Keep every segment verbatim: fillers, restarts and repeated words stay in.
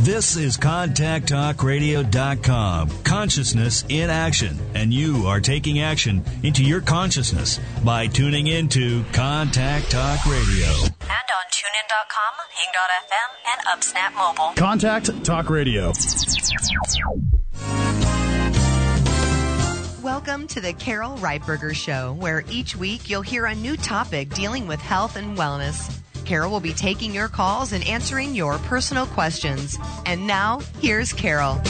This is contact talk radio dot com. Consciousness in action. And you are taking action into your consciousness by tuning into Contact Talk Radio. And on tune in dot com, hing dot f m, and UpSnap Mobile. Contact Talk Radio. Welcome to the Carol Reitberger Show, where each week you'll hear a new topic dealing with health and wellness. Carol will be taking your calls and answering your personal questions. And now, here's Carol.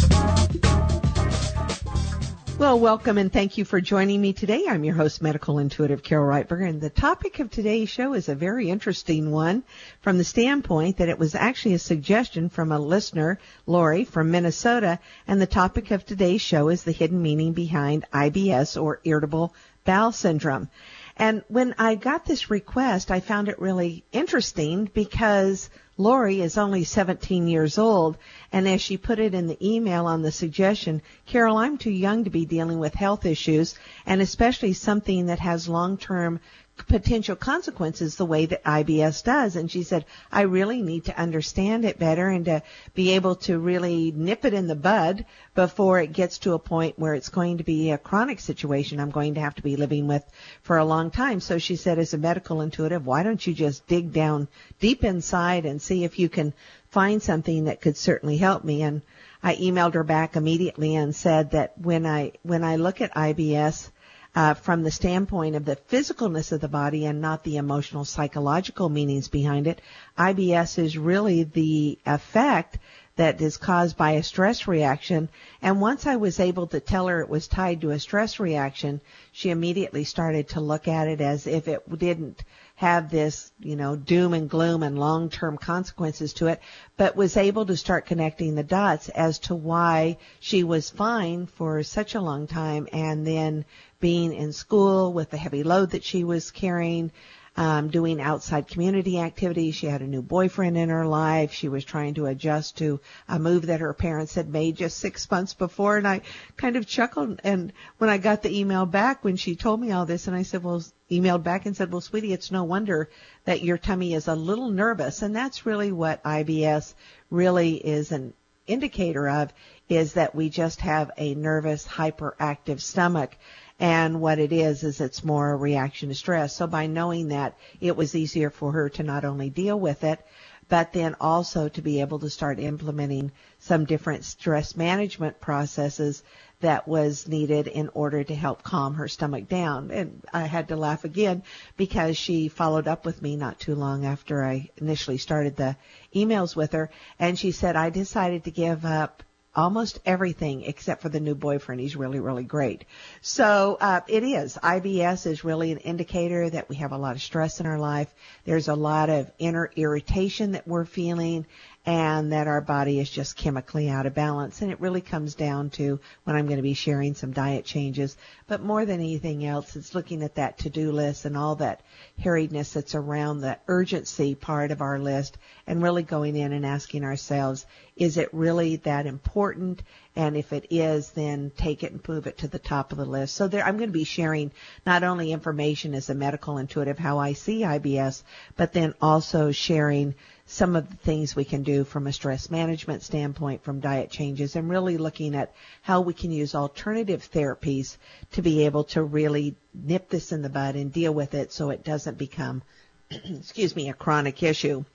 Well, welcome and thank you for joining me today. I'm your host, Medical Intuitive Carol Reitberger, and the topic of today's show is a very interesting one from the standpoint that it was actually a suggestion from a listener, Lori, from Minnesota, and the topic of today's show is the hidden meaning behind I B S, or irritable bowel syndrome. And when I got this request, I found it really interesting because Lori is only seventeen years old, and as she put it in the email on the suggestion, Carol, I'm too young to be dealing with health issues, and especially something that has long-term potential consequences the way that I B S does. And she said, I really need to understand it better and to be able to really nip it in the bud before it gets to a point where it's going to be a chronic situation I'm going to have to be living with for a long time. So she said, as a medical intuitive, why don't you just dig down deep inside and see if you can find something that could certainly help me? And I emailed her back immediately and said that when I when I look at I B S, Uh, from the standpoint of the physicalness of the body and not the emotional, psychological meanings behind it, I B S is really the effect that is caused by a stress reaction. And once I was able to tell her it was tied to a stress reaction, she immediately started to look at it as if it didn't have this, you know, doom and gloom and long-term consequences to it, but was able to start connecting the dots as to why she was fine for such a long time, and then being in school with the heavy load that she was carrying, um, doing outside community activities. She had a new boyfriend in her life. She was trying to adjust to a move that her parents had made just six months before. And I kind of chuckled. And when I got the email back, when she told me all this, and I said, well, emailed back and said, well, sweetie, it's no wonder that your tummy is a little nervous. And that's really what I B S really is an indicator of, is that we just have a nervous, hyperactive stomach. And what it is, is it's more a reaction to stress. So by knowing that, it was easier for her to not only deal with it, but then also to be able to start implementing some different stress management processes that was needed in order to help calm her stomach down. And I had to laugh again because she followed up with me not too long after I initially started the emails with her. And she said, I decided to give up almost everything except for the new boyfriend. He's really, really great. So uh, it is. I B S is really an indicator that we have a lot of stress in our life. There's a lot of inner irritation that we're feeling, and that our body is just chemically out of balance. And it really comes down to when I'm going to be sharing some diet changes. But more than anything else, it's looking at that to-do list and all that harriedness that's around the urgency part of our list, and really going in and asking ourselves, is it really that important? And if it is, then take it and move it to the top of the list. So there, I'm going to be sharing not only information as a medical intuitive, how I see I B S, but then also sharing some of the things we can do from a stress management standpoint, from diet changes, and really looking at how we can use alternative therapies to be able to really nip this in the bud and deal with it so it doesn't become, excuse me, a chronic issue.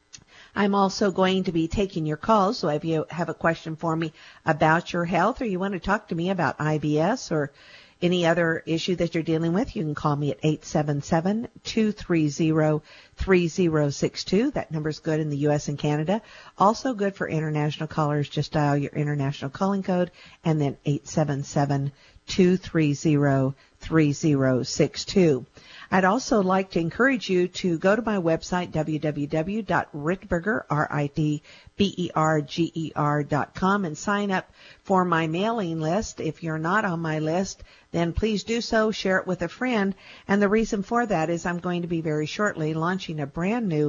I'm also going to be taking your calls, so if you have a question for me about your health, or you want to talk to me about I B S or any other issue that you're dealing with, you can call me at eight seven seven, two three zero, three zero six two. That number's good in the U S and Canada. Also good for international callers. Just dial your international calling code and then eight seven seven, two three zero, three zero six two. I'd also like to encourage you to go to my website, w w w dot ritberger, R I D B E R G E R dot com, and sign up for my mailing list. If you're not on my list, then please do so. Share it with a friend. And the reason for that is I'm going to be very shortly launching a brand new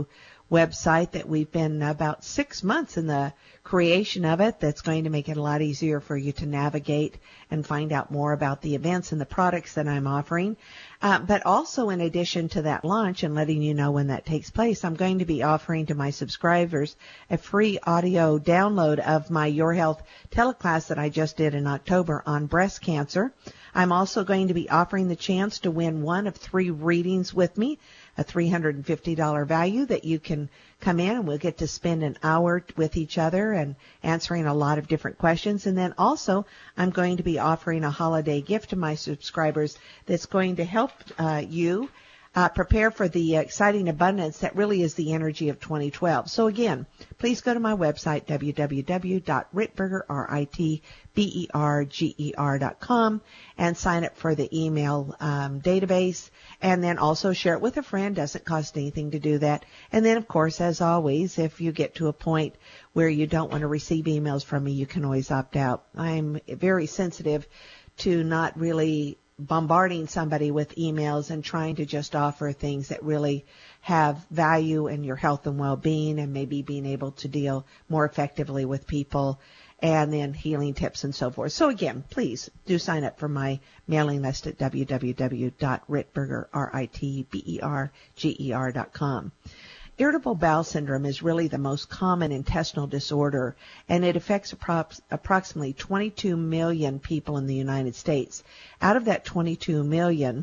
website that we've been about six months in the creation of it. That's going to make it a lot easier for you to navigate and find out more about the events and the products that I'm offering. Uh, but also, in addition to that launch and letting you know when that takes place, I'm going to be offering to my subscribers a free audio download of my Your Health teleclass that I just did in October on breast cancer. I'm also going to be offering the chance to win one of three readings with me, a three hundred fifty dollars value that you can come in and we'll get to spend an hour with each other and answering a lot of different questions. And then also I'm going to be offering a holiday gift to my subscribers that's going to help uh, you Uh, prepare for the exciting abundance that really is the energy of twenty twelve. So again, please go to my website, w w w dot ritberger, R I T B E R G E R dot com, and sign up for the email um, database, and then also share it with a friend. Doesn't cost anything to do that. And then, of course, as always, if you get to a point where you don't want to receive emails from me, you can always opt out. I'm very sensitive to not really bombarding somebody with emails and trying to just offer things that really have value in your health and well-being, and maybe being able to deal more effectively with people, and then healing tips and so forth. So again, please do sign up for my mailing list at w w w dot ritberger, R I T B E R G E R dot com. Irritable bowel syndrome is really the most common intestinal disorder, and it affects approx- approximately twenty-two million people in the United States. Out of that twenty-two million,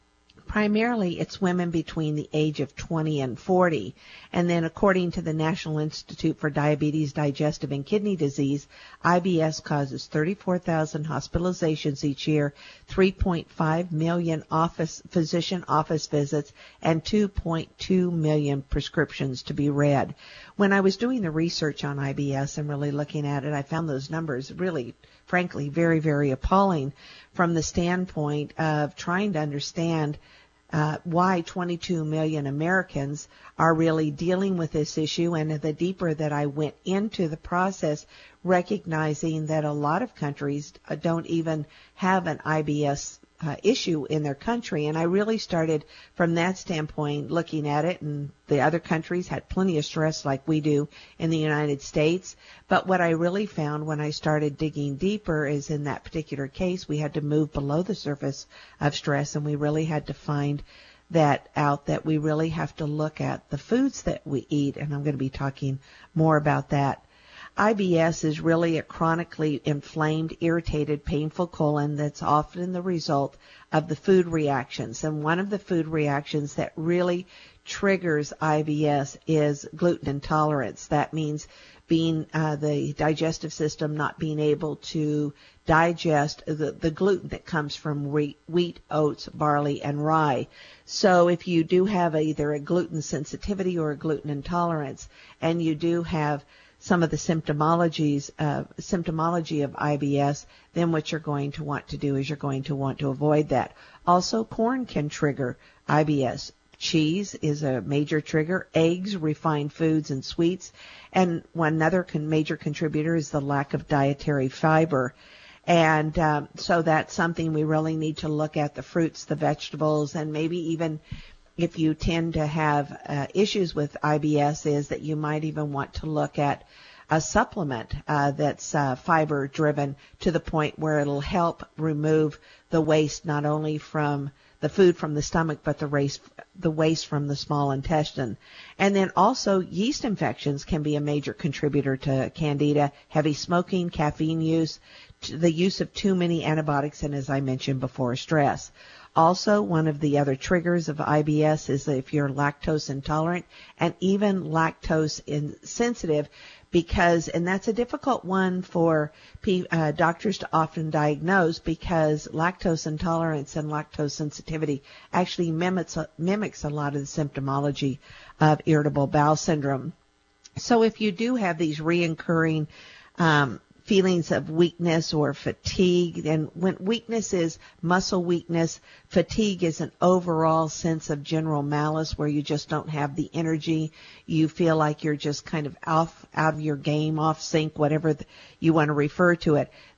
primarily it's women between the age of twenty and forty. And then according to the National Institute for Diabetes, Digestive and Kidney Disease, I B S causes thirty-four thousand hospitalizations each year, three point five million office physician office visits, and two point two million prescriptions to be read. When I was doing the research on I B S and really looking at it, I found those numbers really, frankly, very, very appalling from the standpoint of trying to understand Uh, why twenty-two million Americans are really dealing with this issue, and the deeper that I went into the process, recognizing that a lot of countries don't even have an I B S uh, issue in their country. And I really started from that standpoint looking at it, and the other countries had plenty of stress like we do in the United States. But what I really found when I started digging deeper is in that particular case, we had to move below the surface of stress, and we really had to find that out, that we really have to look at the foods that we eat. And I'm going to be talking more about that. I B S is really a chronically inflamed, irritated, painful colon that's often the result of the food reactions. And one of the food reactions that really triggers I B S is gluten intolerance. That means being uh, the digestive system not being able to digest the, the gluten that comes from wheat, wheat, oats, barley, and rye. So if you do have either a gluten sensitivity or a gluten intolerance, and you do have some of the symptomologies, uh, symptomology of I B S, then what you're going to want to do is you're going to want to avoid that. Also, corn can trigger I B S. Cheese is a major trigger. Eggs, refined foods, and sweets. And one another con- major contributor is the lack of dietary fiber. And um, so that's something we really need to look at, the fruits, the vegetables, and maybe even if you tend to have uh, issues with I B S, is that you might even want to look at a supplement uh, that's uh, fiber-driven to the point where it'll help remove the waste not only from the food from the stomach, but the waste, the waste from the small intestine. And then also yeast infections can be a major contributor to candida, heavy smoking, caffeine use, the use of too many antibiotics, and as I mentioned before, stress. Also, one of the other triggers of I B S is if you're lactose intolerant and even lactose insensitive, because, and that's a difficult one for uh, doctors to often diagnose, because lactose intolerance and lactose sensitivity actually mimics, mimics a lot of the symptomology of irritable bowel syndrome. So if you do have these reoccurring um, feelings of weakness or fatigue, and when weakness is muscle weakness, fatigue is an overall sense of general malaise where you just don't have the energy, you feel like you're just kind of off, out of your game, off sync, whatever the, you want to refer to it,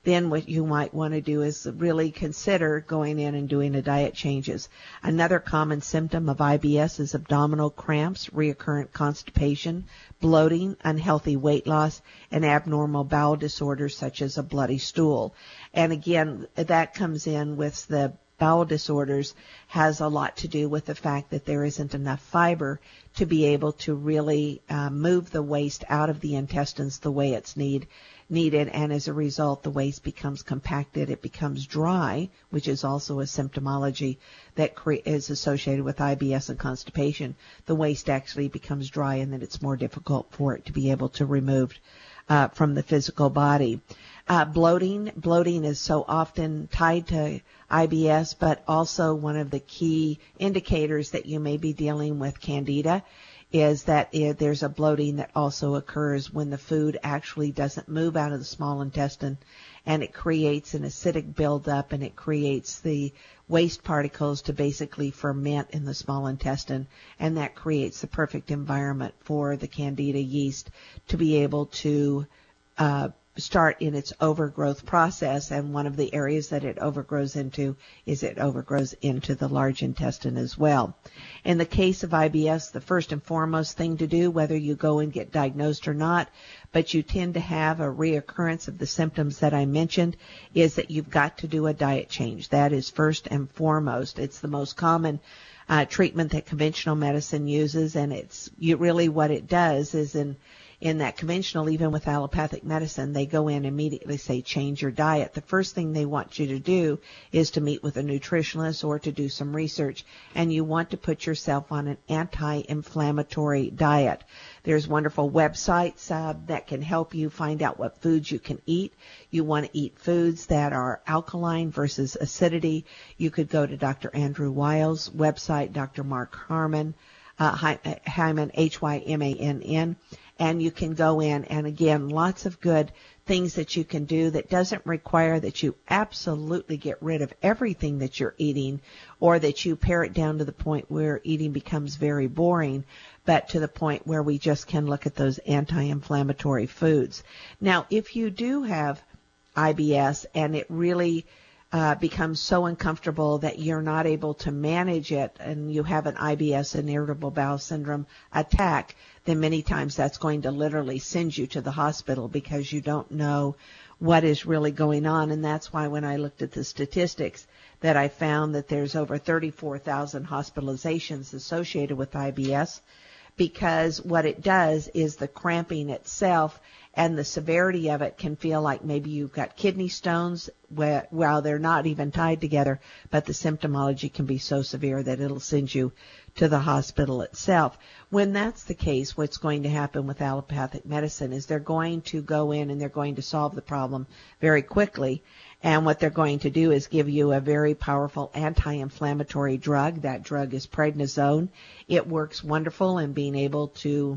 then what you might want to do is really consider going in and doing a diet changes. Another common symptom of I B S is abdominal cramps, recurrent constipation, bloating, unhealthy weight loss, and abnormal bowel disorders such as a bloody stool. And again, that comes in with the bowel disorders has a lot to do with the fact that there isn't enough fiber to be able to really uh, move the waste out of the intestines the way it's need, needed, and as a result the waste becomes compacted, it becomes dry, which is also a symptomology that cre- is associated with I B S and constipation. The waste actually becomes dry, and then it's more difficult for it to be able to remove uh, from the physical body. Uh, bloating, bloating is so often tied to I B S, but also one of the key indicators that you may be dealing with Candida is that it, there's a bloating that also occurs when the food actually doesn't move out of the small intestine, and it creates an acidic buildup, and it creates the waste particles to basically ferment in the small intestine, and that creates the perfect environment for the Candida yeast to be able to uh, start in its overgrowth process, and one of the areas that it overgrows into is it overgrows into the large intestine as well. In the case of I B S, the first and foremost thing to do, whether you go and get diagnosed or not, but you tend to have a reoccurrence of the symptoms that I mentioned, is that you've got to do a diet change. That is first and foremost. It's the most common uh, treatment that conventional medicine uses, and it's you really what it does is in In that conventional, even with allopathic medicine, they go in and immediately say, change your diet. The first thing they want you to do is to meet with a nutritionist or to do some research, and you want to put yourself on an anti-inflammatory diet. There's wonderful websites uh, that can help you find out what foods you can eat. You want to eat foods that are alkaline versus acidity. You could go to Doctor Andrew Weil's website, Doctor Mark Harmon, uh, Hyman, H Y M A N N. And you can go in, and again, lots of good things that you can do that doesn't require that you absolutely get rid of everything that you're eating, or that you pare it down to the point where eating becomes very boring, but to the point where we just can look at those anti-inflammatory foods. Now, if you do have I B S and it really Uh, becomes so uncomfortable that you're not able to manage it, and you have an I B S, an irritable bowel syndrome attack, then many times that's going to literally send you to the hospital because you don't know what is really going on. And that's why when I looked at the statistics that I found that there's over thirty-four thousand hospitalizations associated with I B S, because what it does is the cramping itself and the severity of it can feel like maybe you've got kidney stones where, while they're not even tied together, but the symptomology can be so severe that it'll send you to the hospital itself. When that's the case, what's going to happen with allopathic medicine is they're going to go in and they're going to solve the problem very quickly. And what they're going to do is give you a very powerful anti-inflammatory drug. That drug is prednisone. It works wonderful in being able to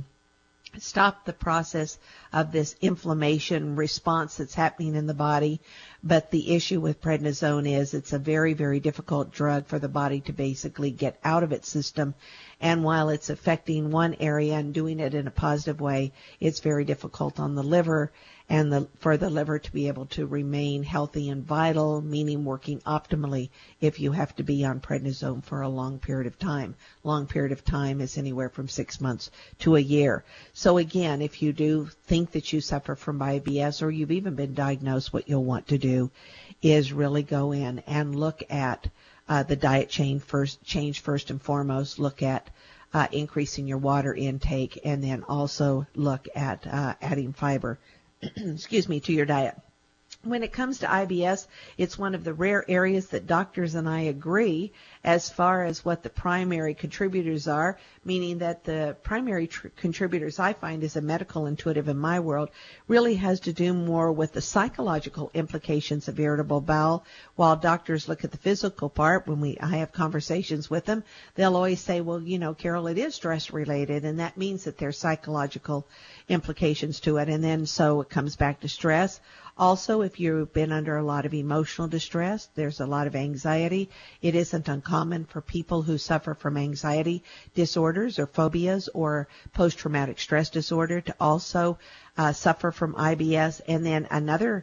stop the process of this inflammation response that's happening in the body. But the issue with prednisone is it's a very, very difficult drug for the body to basically get out of its system. And while it's affecting one area and doing it in a positive way, it's very difficult on the liver, and the, for the liver to be able to remain healthy and vital, meaning working optimally, if you have to be on prednisone for a long period of time. Long period of time is anywhere from six months to a year. So again, if you do think that you suffer from I B S, or you've even been diagnosed, what you'll want to do is really go in and look at uh, the diet change first, change first and foremost, look at uh, increasing your water intake, and then also look at uh, adding fiber excuse me, to your diet. When it comes to I B S, it's one of the rare areas that doctors and I agree as far as what the primary contributors are, meaning that the primary tr- contributors I find as a medical intuitive in my world really has to do more with the psychological implications of irritable bowel, while doctors look at the physical part. When we I have conversations with them, they'll always say, well, you know, Carol, it is stress related, and that means that there's psychological implications to it. And then so it comes back to stress. Also, if you've been under a lot of emotional distress, there's a lot of anxiety. It isn't uncommon for people who suffer from anxiety disorders or phobias or post-traumatic stress disorder to also uh, suffer from I B S. And then another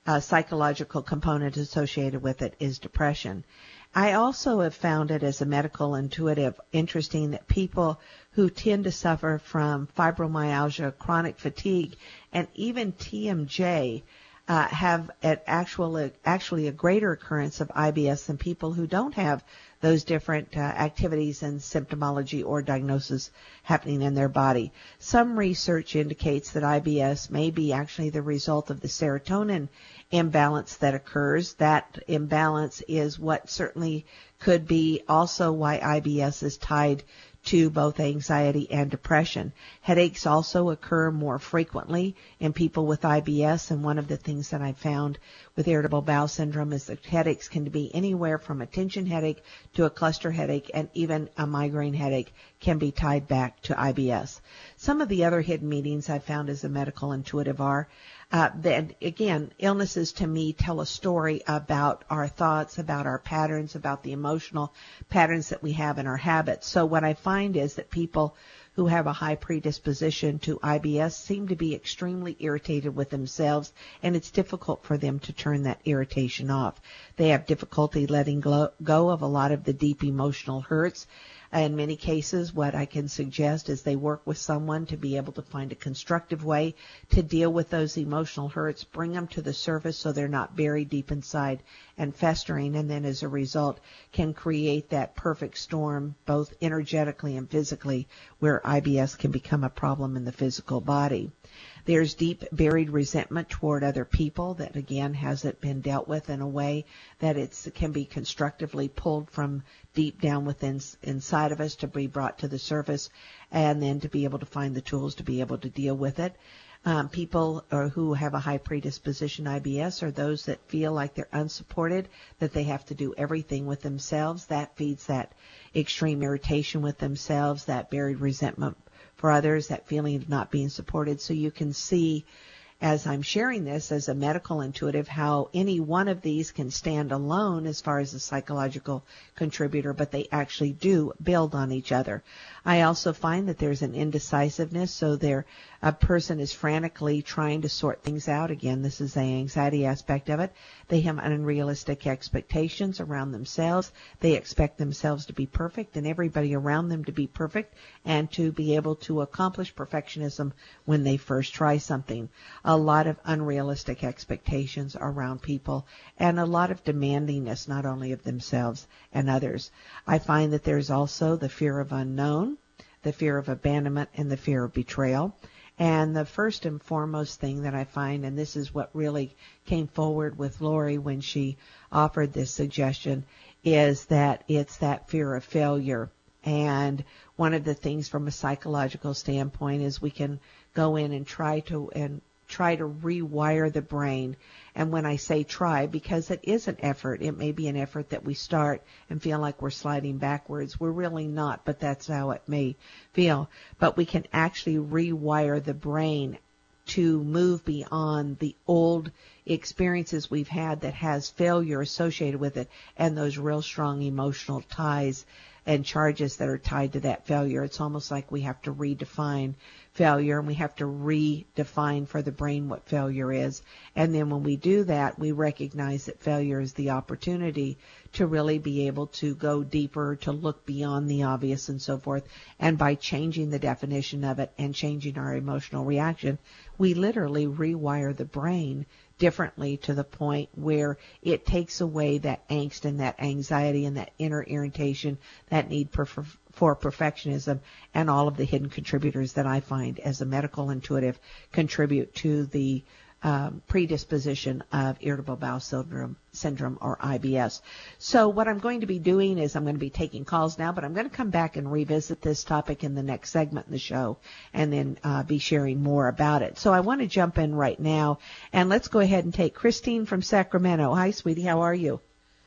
uh, psychological component associated with it is depression. I also have found it as a medical intuitive interesting that people who tend to suffer from fibromyalgia, chronic fatigue, and even T M J uh, have an actual, actually a greater occurrence of I B S than people who don't have those different uh, activities and symptomology or diagnosis happening in their body. Some research indicates that I B S may be actually the result of the serotonin imbalance that occurs. That imbalance is what certainly could be also why I B S is tied to both anxiety and depression. Headaches also occur more frequently in people with I B S, and one of the things that I found with irritable bowel syndrome is that headaches can be anywhere from a tension headache to a cluster headache, and even a migraine headache can be tied back to I B S. Some of the other hidden meanings I found as a medical intuitive are Uh, then again, illnesses to me tell a story about our thoughts, about our patterns, about the emotional patterns that we have in our habits. So what I find is that people who have a high predisposition to I B S seem to be extremely irritated with themselves, and it's difficult for them to turn that irritation off. They have difficulty letting go of a lot of the deep emotional hurts. In many cases, what I can suggest is they work with someone to be able to find a constructive way to deal with those emotional hurts, bring them to the surface so they're not buried deep inside and festering, and then as a result can create that perfect storm, both energetically and physically, where I B S can become a problem in the physical body. There's deep buried resentment toward other people that, again, hasn't been dealt with in a way that it can be constructively pulled from deep down within inside of us to be brought to the surface, and then to be able to find the tools to be able to deal with it. Um, people or who have a high predisposition I B S are those that feel like they're unsupported, that they have to do everything with themselves. That feeds that extreme irritation with themselves, that buried resentment for others, that feeling of not being supported. So you can see, as I'm sharing this as a medical intuitive, how any one of these can stand alone as far as a psychological contributor, but they actually do build on each other. I also find that there's an indecisiveness, so there a person is frantically trying to sort things out. Again, this is the anxiety aspect of it. They have unrealistic expectations around themselves. They expect themselves to be perfect and everybody around them to be perfect and to be able to accomplish perfectionism when they first try something. A lot of unrealistic expectations around people and a lot of demandingness, not only of themselves and others. I find that there's also the fear of unknown, the fear of abandonment, and the fear of betrayal. And the first and foremost thing that I find, and this is what really came forward with Lori when she offered this suggestion, is that it's that fear of failure. And one of the things from a psychological standpoint is we can go in and try to and try to rewire the brain. And when I say try, because it is an effort, it may be an effort that we start and feel like we're sliding backwards. We're really not, but that's how it may feel. But we can actually rewire the brain to move beyond the old experiences we've had that has failure associated with it and those real strong emotional ties and charges that are tied to that failure. It's almost like we have to redefine failure, and we have to redefine for the brain what failure is. And then when we do that, we recognize that failure is the opportunity to really be able to go deeper, to look beyond the obvious and so forth. And by changing the definition of it and changing our emotional reaction, we literally rewire the brain differently to the point where it takes away that angst and that anxiety and that inner irritation, that need for, for perfectionism, and all of the hidden contributors that I find as a medical intuitive contribute to the um, predisposition of irritable bowel syndrome, syndrome or I B S. So what I'm going to be doing is I'm going to be taking calls now, but I'm going to come back and revisit this topic in the next segment in the show and then uh, be sharing more about it. So I want to jump in right now, and let's go ahead and take Christine from Sacramento. Hi, sweetie. How are you?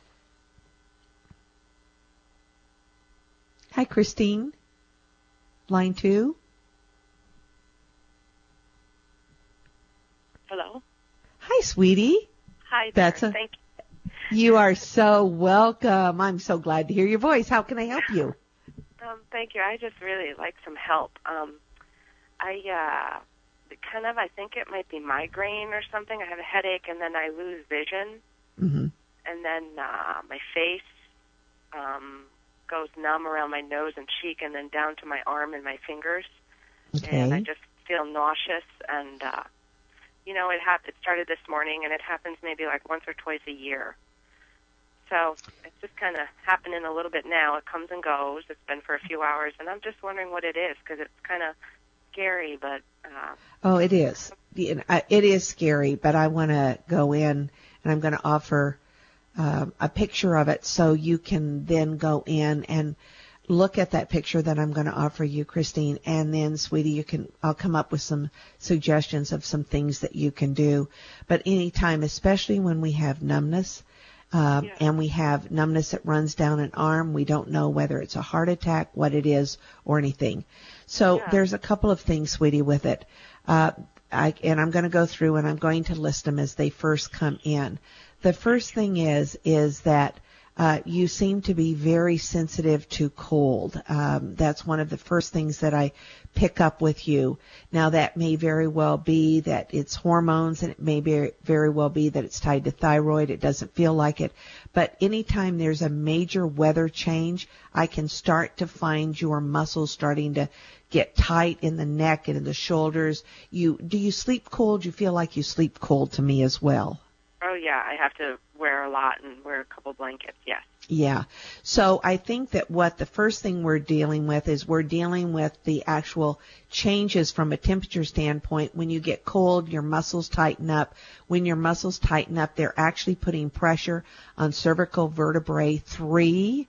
Hi, Christine. Line two. Hello. Hi, sweetie. Hi there. That's a, Thank you. You are so welcome. I'm so glad to hear your voice. How can I help you? Um, thank you. I just really like some help. Um, I uh, kind of, I think it might be migraine or something. I have a headache, and then I lose vision. Mm-hmm. And then uh, my face um, goes numb around my nose and cheek, and then down to my arm and my fingers. Okay. And I just feel nauseous. And, uh, you know, it, hap- it started this morning, and it happens maybe like once or twice a year. So it's just kind of happening a little bit now. It comes and goes. It's been for a few hours, and I'm just wondering what it is, because it's kind of scary, but... Uh, oh, it is. It is scary, but I want to go in, and I'm going to offer um, a picture of it so you can then go in and look at that picture that I'm going to offer you, Christine, and then, sweetie, you can, I'll come up with some suggestions of some things that you can do. But anytime, especially when we have numbness, Uh, yeah. and we have numbness that runs down an arm. We don't know whether it's a heart attack, what it is, or anything. So yeah. there's a couple of things, sweetie, with it. Uh, I, and I'm going to go through and I'm going to list them as they first come in. The first thing is, is that uh, you seem to be very sensitive to cold. Um, that's one of the first things that I pick up with you. Now, that may very well be that it's hormones, and it may be very well be that it's tied to thyroid. It doesn't feel like it. But anytime there's a major weather change, I can start to find your muscles starting to get tight in the neck and in the shoulders. You do you sleep cold? You feel like you sleep cold to me as well. Oh, yeah, I have to wear a lot and wear a couple blankets, yes. Yeah. So I think that what the first thing we're dealing with is we're dealing with the actual changes from a temperature standpoint. When you get cold, your muscles tighten up. When your muscles tighten up, they're actually putting pressure on cervical vertebrae three.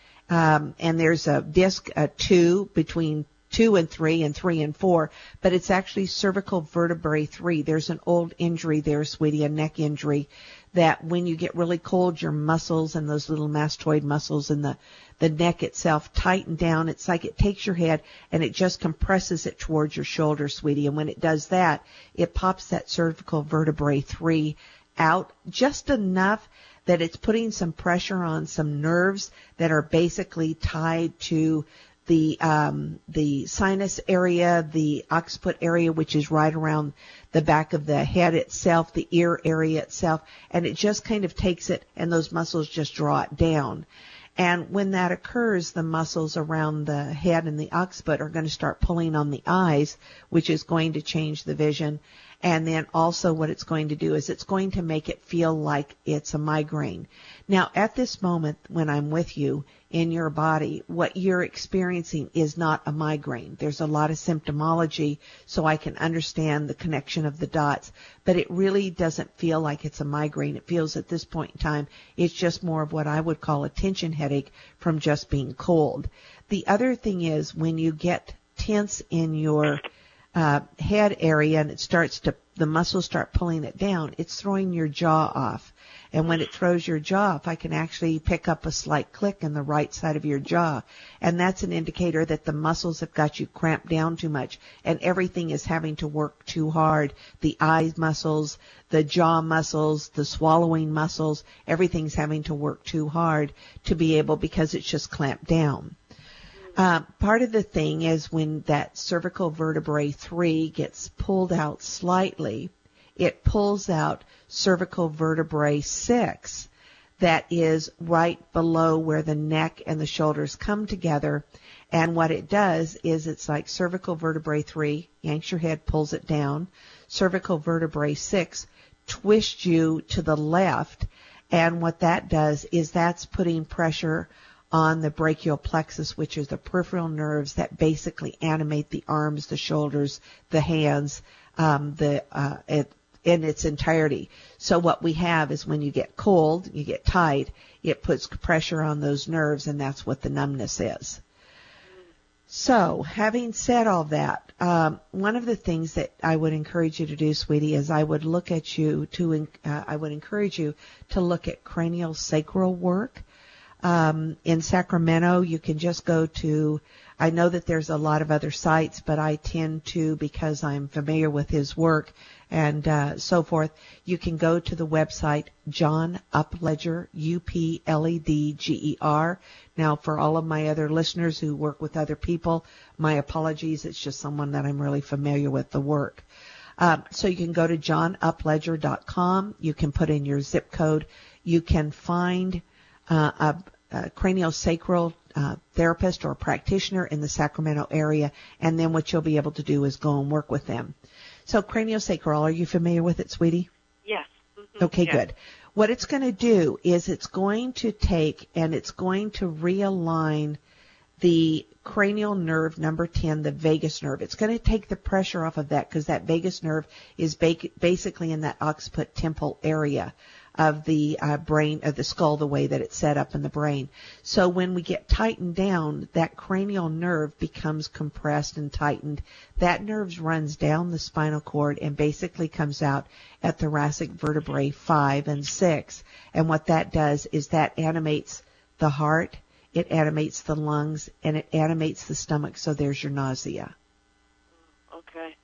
Um, and there's a disc, a two between two and three and three and four, but it's actually cervical vertebrae three. There's an old injury there, sweetie, a neck injury, that when you get really cold, your muscles and those little mastoid muscles in the, the neck itself tighten down. It's like it takes your head and it just compresses it towards your shoulder, sweetie. And when it does that, it pops that cervical vertebrae three out just enough that it's putting some pressure on some nerves that are basically tied to the um, the sinus area, the occiput area, which is right around the back of the head itself, the ear area itself, and it just kind of takes it, and those muscles just draw it down. And when that occurs, the muscles around the head and the occiput are going to start pulling on the eyes, which is going to change the vision. And then also what it's going to do is it's going to make it feel like it's a migraine. Now, at this moment, when I'm with you in your body, what you're experiencing is not a migraine. There's a lot of symptomology, so I can understand the connection of the dots, but it really doesn't feel like it's a migraine. It feels at this point in time, it's just more of what I would call a tension headache from just being cold. The other thing is when you get tense in your Uh, head area and it starts to, the muscles start pulling it down, it's throwing your jaw off. And when it throws your jaw off, I can actually pick up a slight click in the right side of your jaw. And that's an indicator that the muscles have got you cramped down too much and everything is having to work too hard. The eye muscles, the jaw muscles, the swallowing muscles, everything's having to work too hard to be able, because it's just clamped down. Uh, part of the thing is when that cervical vertebrae three gets pulled out slightly, it pulls out cervical vertebrae six that is right below where the neck and the shoulders come together. And what it does is it's like cervical vertebrae three, yanks your head, pulls it down. Cervical vertebrae six twists you to the left. And what that does is that's putting pressure on the brachial plexus, which is the peripheral nerves that basically animate the arms, the shoulders, the hands, um, the uh, it, in its entirety. So what we have is when you get cold, you get tight, it puts pressure on those nerves, and that's what the numbness is. So, having said all that, um, one of the things that I would encourage you to do, sweetie, is I would look at you to, uh, I would encourage you to look at cranial sacral work. Um, in Sacramento, you can just go to, I know that there's a lot of other sites, but I tend to, because I'm familiar with his work and uh, so forth, you can go to the website John Upledger, U P L E D G E R. Now, for all of my other listeners who work with other people, my apologies. It's just someone that I'm really familiar with the work. Um, so you can go to john upledger dot com. You can put in your zip code. You can find uh, a, a craniosacral uh, therapist or practitioner in the Sacramento area, and then what you'll be able to do is go and work with them. So craniosacral, are you familiar with it, sweetie? Yes. Mm-hmm. Okay, yes. good. What it's going to do is it's going to take and it's going to realign the cranial nerve number ten, the vagus nerve. It's going to take the pressure off of that because that vagus nerve is ba- basically in that occiput temple area of the uh, brain, of the skull, the way that it's set up in the brain. So when we get tightened down, that cranial nerve becomes compressed and tightened. That nerve runs down the spinal cord and basically comes out at thoracic vertebrae five and six. And what that does is that animates the heart, it animates the lungs, and it animates the stomach. So there's your nausea. Okay.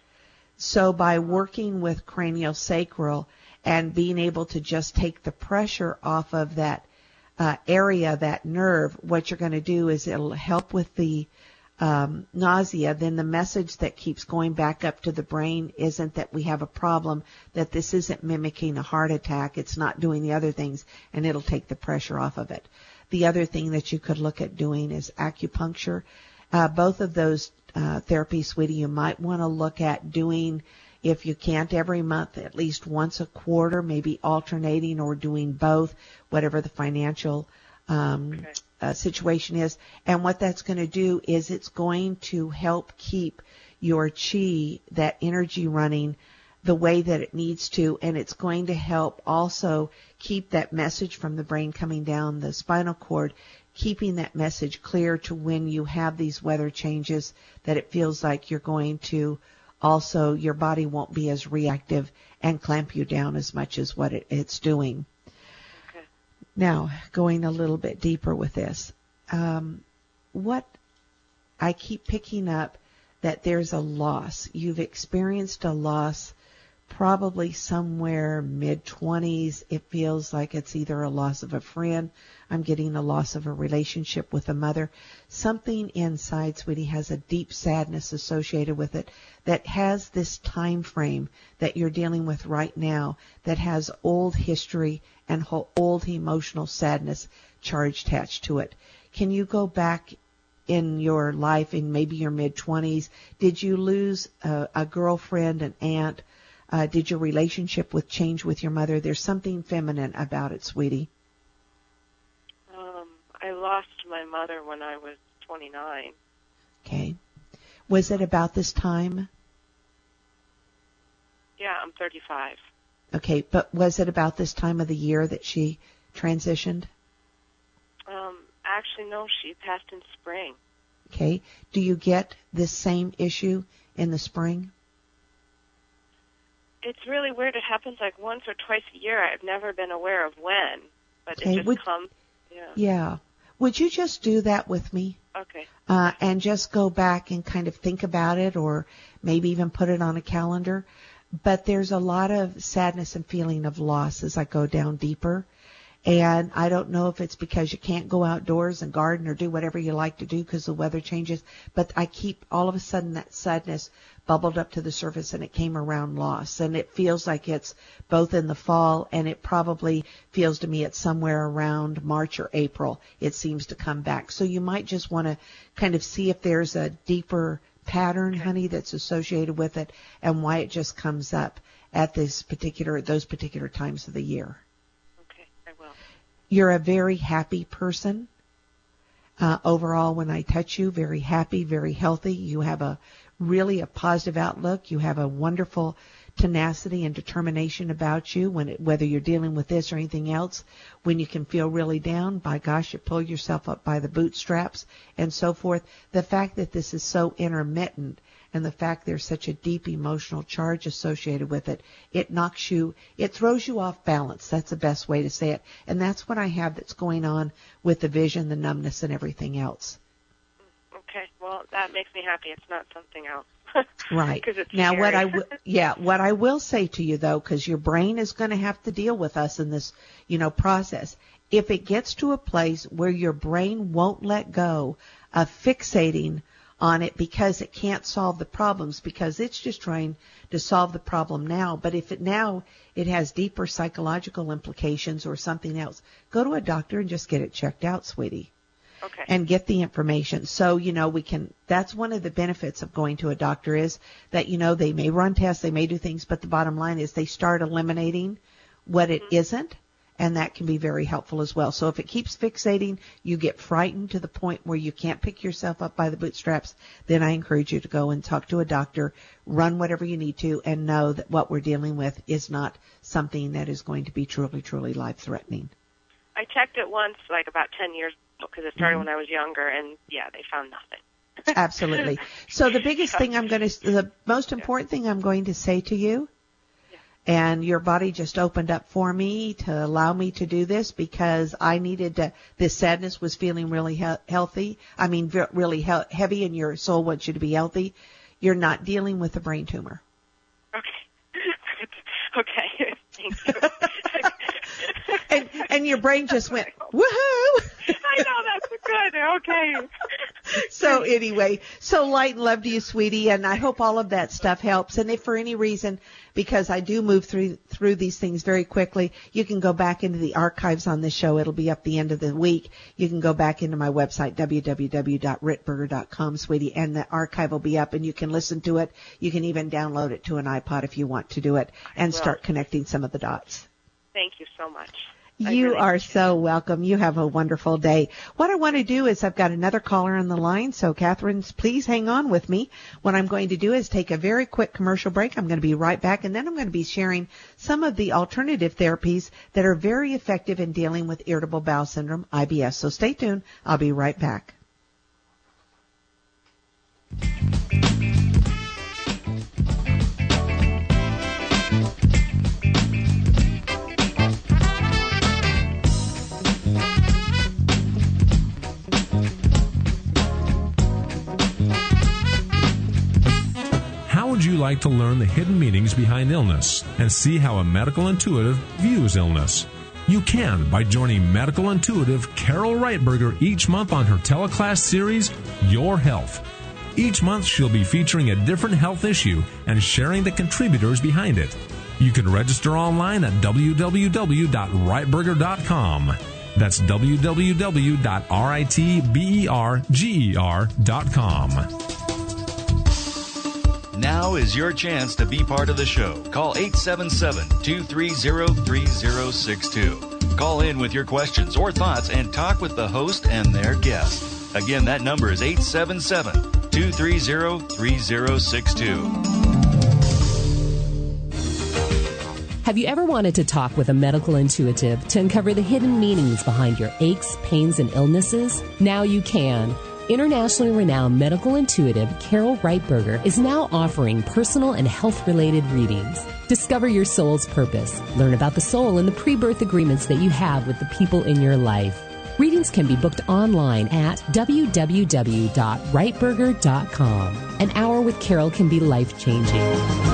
So by working with craniosacral and being able to just take the pressure off of that uh, area, that nerve, what you're going to do is it'll help with the um, nausea. Then the message that keeps going back up to the brain isn't that we have a problem, that this isn't mimicking a heart attack. It's not doing the other things, and it'll take the pressure off of it. The other thing that you could look at doing is acupuncture. Uh, both of those uh, therapies, sweetie, you might want to look at doing, if you can't every month, at least once a quarter, maybe alternating or doing both, whatever the financial um, okay. uh, situation is. And what that's going to do is it's going to help keep your chi, that energy, running the way that it needs to, and it's going to help also keep that message from the brain coming down the spinal cord, keeping that message clear to when you have these weather changes, that it feels like you're going to also, your body won't be as reactive and clamp you down as much as what it, it's doing. Okay. Now, going a little bit deeper with this, um, what I keep picking up that there's a loss. You've experienced a loss probably somewhere mid-twenties. It feels like it's either a loss of a friend. I'm getting a loss of a relationship with a mother. Something inside, sweetie, has a deep sadness associated with it that has this time frame that you're dealing with right now that has old history and old emotional sadness charge attached to it. Can you go back in your life in maybe your mid-twenties? Did you lose a, a girlfriend, an aunt? Uh, did your relationship with change with your mother? There's something feminine about it, sweetie. Um, I lost my mother when I was twenty-nine. Okay. Was it about this time? Yeah, I'm thirty-five. Okay, but was it about this time of the year that she transitioned? Um, actually, no, she passed in spring. Okay. Do you get this same issue in the spring? It's really weird. It happens like once or twice a year. I've never been aware of when, but Okay, it just would- comes. Yeah. Yeah. Would you just do that with me? Okay. Uh, and just go back and kind of think about it, or maybe even put it on a calendar. But there's a lot of sadness and feeling of loss as I go down deeper. And I don't know if it's because you can't go outdoors and garden or do whatever you like to do because the weather changes, but I keep all of a sudden that sadness bubbled up to the surface, and it came around loss. And it feels like it's both in the fall, and it probably feels to me it's somewhere around March or April. It seems to come back. So you might just want to kind of see if there's a deeper pattern, honey, that's associated with it, and why it just comes up at this particular, those particular times of the year. Okay, I will. You're a very happy person. Uh, overall, when I touch you, very happy, very healthy. You have a really a positive outlook. You have a wonderful tenacity and determination about you when it, whether you're dealing with this or anything else. When you can feel really down, by gosh, you pull yourself up by the bootstraps and so forth. The fact that this is so intermittent and the fact there's such a deep emotional charge associated with it, it knocks you, it throws you off balance. That's the best way to say it. And that's what I have that's going on with the vision, the numbness, and everything else. Okay, well, that makes me happy. It's not something else. Right. 'Cause it's Now, scary. what I w- yeah, what I will say to you though, because your brain is going to have to deal with us in this, you know, process. If it gets to a place where your brain won't let go of fixating on it because it can't solve the problems, because it's just trying to solve the problem now. But if it now it has deeper psychological implications or something else, go to a doctor and just get it checked out, sweetie. Okay. And get the information. So, you know, we can, that's one of the benefits of going to a doctor is that, you know, they may run tests, they may do things, but the bottom line is they start eliminating what it mm-hmm. isn't. And that can be very helpful as well. So if it keeps fixating, you get frightened to the point where you can't pick yourself up by the bootstraps, then I encourage you to go and talk to a doctor, run whatever you need to, and know that what we're dealing with is not something that is going to be truly, truly life-threatening. I checked it once, like about ten years ago, because it started mm-hmm. when I was younger, and, yeah, they found nothing. Absolutely. So the biggest thing I'm going to, the most important thing I'm going to say to you, and your body just opened up for me to allow me to do this because I needed to, this sadness was feeling really he- healthy. I mean, ve- really he- heavy, and your soul wants you to be healthy. You're not dealing with a brain tumor. Okay. Okay. Thank you. and, and your brain just went, woohoo! I know, that's good. Okay. So anyway, so light and love to you, sweetie, and I hope all of that stuff helps. And if for any reason, because I do move through through these things very quickly, you can go back into the archives on this show. It'll be up the end of the week. You can go back into my website, w w w dot ritberger dot com, sweetie, and the archive will be up, and you can listen to it. You can even download it to an iPod if you want to do it, and start connecting some of the dots. Thank you so much. You really are so welcome. You have a wonderful day. What I want to do is I've got another caller on the line, so Catherine, please hang on with me. What I'm going to do is take a very quick commercial break. I'm going to be right back, and then I'm going to be sharing some of the alternative therapies that are very effective in dealing with irritable bowel syndrome, I B S. So stay tuned. I'll be right back. How would you like to learn the hidden meanings behind illness and see how a medical intuitive views illness? You can by joining medical intuitive Carol Reitberger each month on her teleclass series, Your Health. Each month she'll be featuring a different health issue and sharing the contributors behind it. You can register online at w w w dot reitberger dot com. That's w w w dot ritberger dot com. Now is your chance to be part of the show. Call eight seven seven, two three zero, three zero six two. Call in with your questions or thoughts and talk with the host and their guest. Again, that number is eight seven seven, two three zero, three zero six two. Have you ever wanted to talk with a medical intuitive to uncover the hidden meanings behind your aches, pains, and illnesses? Now you can. Internationally renowned medical intuitive Carol Reitberger is now offering personal and health-related readings. Discover your soul's purpose. Learn about the soul and the pre-birth agreements that you have with the people in your life. Readings can be booked online at w w w dot reitberger dot com. An hour with Carol can be life-changing.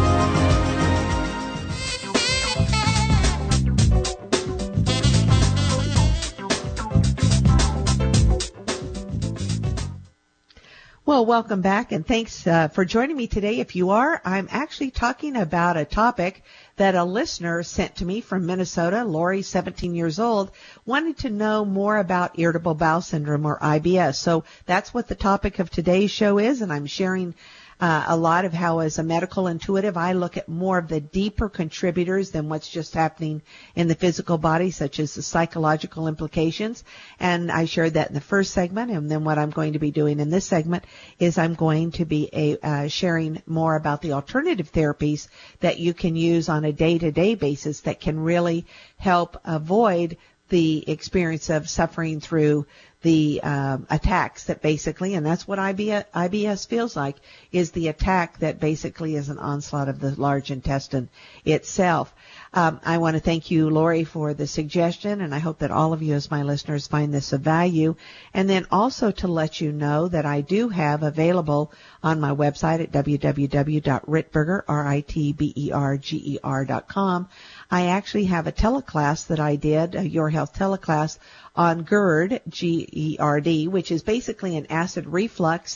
Well, welcome back, and thanks uh, for joining me today. If you are, I'm actually talking about a topic that a listener sent to me from Minnesota. Lori, seventeen years old, wanted to know more about irritable bowel syndrome, or I B S. So that's what the topic of today's show is, and I'm sharing Uh, a lot of how, as a medical intuitive, I look at more of the deeper contributors than what's just happening in the physical body, such as the psychological implications. And I shared that in the first segment. And then what I'm going to be doing in this segment is I'm going to be a, uh, sharing more about the alternative therapies that you can use on a day-to-day basis that can really help avoid the experience of suffering through the um, attacks that basically, and that's what I B S, I B S feels like, is the attack that basically is an onslaught of the large intestine itself. Um, I want to thank you, Lori, for the suggestion, and I hope that all of you as my listeners find this of value. And then also to let you know that I do have available on my website at w w w dot ritberger, R I T B E R G E R dot com. I actually have a teleclass that I did, a Your Health teleclass, on GERD, G E R D, which is basically an acid reflux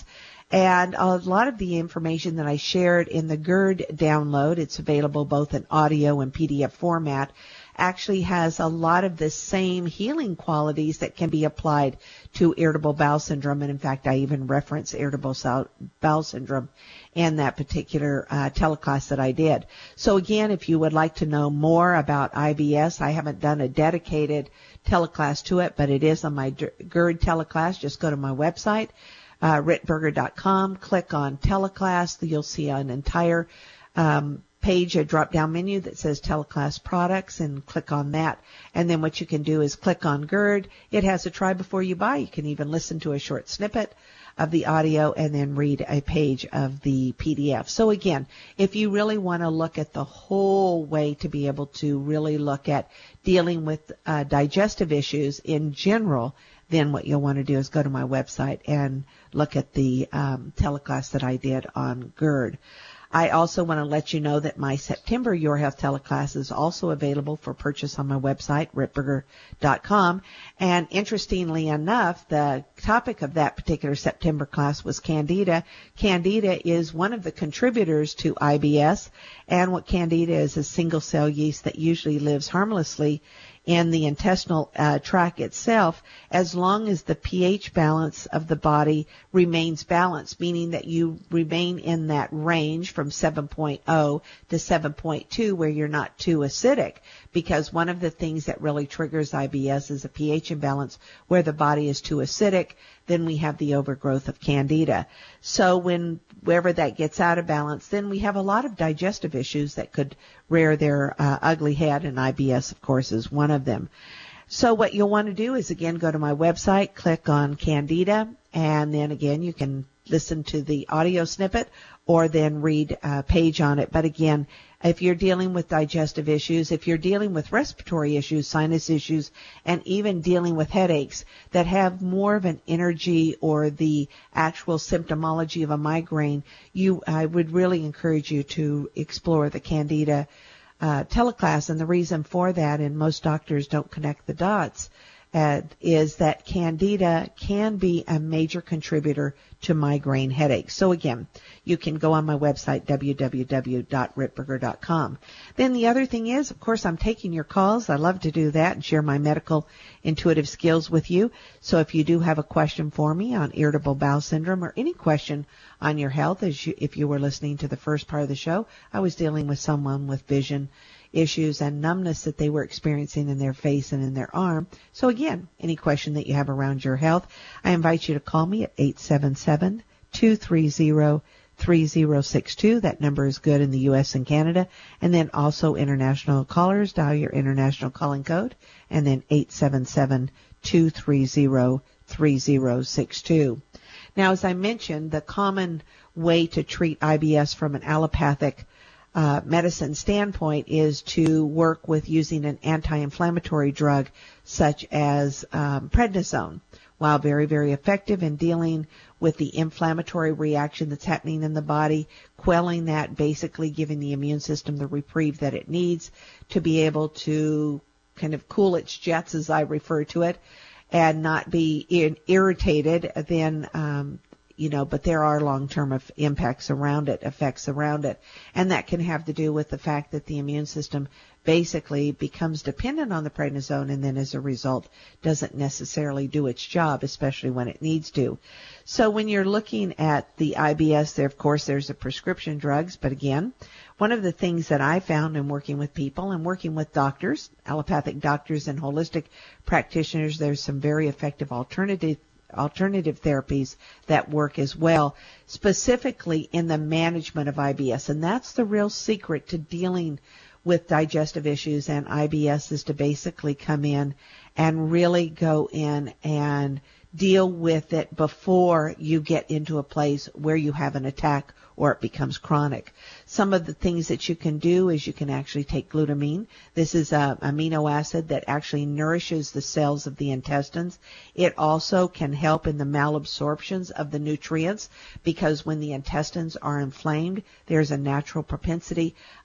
And a lot of the information that I shared in the GERD download, it's available both in audio and P D F format, actually has a lot of the same healing qualities that can be applied to irritable bowel syndrome. And in fact, I even reference irritable bowel syndrome in that particular uh, teleclass that I did. So again, if you would like to know more about I B S, I haven't done a dedicated teleclass to it, but it is on my GERD teleclass. Just go to my website, uh, rittberger dot com, click on teleclass. You'll see an entire um, page, a drop-down menu that says teleclass products, and click on that. And then what you can do is click on GERD. It has a try before you buy. You can even listen to a short snippet of the audio and then read a page of the P D F. So again, if you really want to look at the whole way to be able to really look at dealing with uh, digestive issues in general, then what you'll want to do is go to my website and look at the um, teleclass that I did on GERD. I also want to let you know that my September Your Health teleclass is also available for purchase on my website, rittberger dot com. And interestingly enough, the topic of that particular September class was Candida. Candida is one of the contributors to I B S, and what Candida is, is single-cell yeast that usually lives harmlessly in the intestinal uh, tract itself, as long as the pH balance of the body remains balanced, meaning that you remain in that range from seven point oh to seven point two where you're not too acidic, because one of the things that really triggers I B S is a pH imbalance where the body is too acidic. Then we have the overgrowth of Candida. So when wherever that gets out of balance, then we have a lot of digestive issues that could rear their uh, ugly head, and I B S, of course, is one of them. So what you'll want to do is, again, go to my website, click on Candida, and then, again, you can listen to the audio snippet or then read a page on it. But, again, if you're dealing with digestive issues, if you're dealing with respiratory issues, sinus issues, and even dealing with headaches that have more of an energy or the actual symptomology of a migraine, you, I would really encourage you to explore the Candida uh, teleclass. And the reason for that, and most doctors don't connect the dots, uh, is that Candida can be a major contributor to migraine headaches. So again, you can go on my website, w w w dot rittberger dot com. Then the other thing is, of course, I'm taking your calls. I love to do that and share my medical intuitive skills with you. So if you do have a question for me on irritable bowel syndrome or any question on your health, as you, if you were listening to the first part of the show, I was dealing with someone with vision issues and numbness that they were experiencing in their face and in their arm. So again, any question that you have around your health, I invite you to call me at eight seven seven, two three zero, three zero six two. That number is good in the U S and Canada. And then also international callers, dial your international calling code, and then eight seven seven, two three zero, three zero six two. Now, as I mentioned, the common way to treat I B S from an allopathic Uh, medicine standpoint is to work with using an anti-inflammatory drug such as um, prednisone. While very, very effective in dealing with the inflammatory reaction that's happening in the body, quelling that, basically giving the immune system the reprieve that it needs to be able to kind of cool its jets, as I refer to it, and not be in, irritated, then um, you know, but there are long-term of impacts around it, effects around it. And that can have to do with the fact that the immune system basically becomes dependent on the prednisone and then as a result doesn't necessarily do its job, especially when it needs to. So when you're looking at the I B S, there, of course, there's the prescription drugs. But again, one of the things that I found in working with people and working with doctors, allopathic doctors and holistic practitioners, there's some very effective alternative alternative therapies that work as well, specifically in the management of I B S. And that's the real secret to dealing with digestive issues and I B S, is to basically come in and really go in and deal with it before you get into a place where you have an attack or it becomes chronic. Some of the things that you can do is you can actually take glutamine. This is an amino acid that actually nourishes the cells of the intestines. It also can help in the malabsorptions of the nutrients, because when the intestines are inflamed, there's a natural propensity